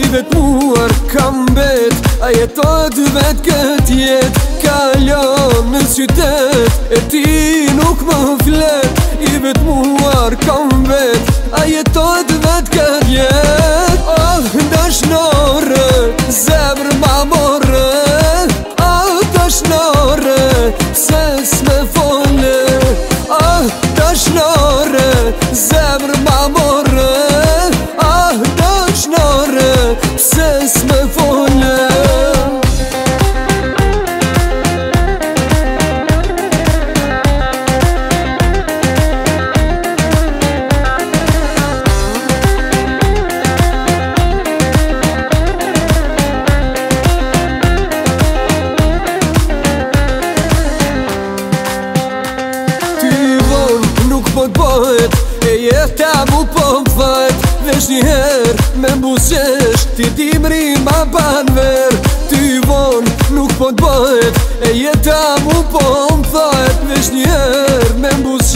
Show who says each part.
Speaker 1: I vetmuar kam bet, a jetot vet kët jet. Kalon në qytet, e ti nuk më flet. I vetmuar kam bet, a jetot vet kët jet. Oh, dashnore, zemër ma morre. Oh, dashnore, pse s'me fole. Oh, dashnore, zemër ma morre. Oh, dashnore, pse s'me fole. E jeta mu po m'fajt, vesh njëher me m'busqesh, ti dimri ma ban ver. Ty von nuk po t'bajt, e jeta mu po m'fajt, vesh njëher me m'busqesh.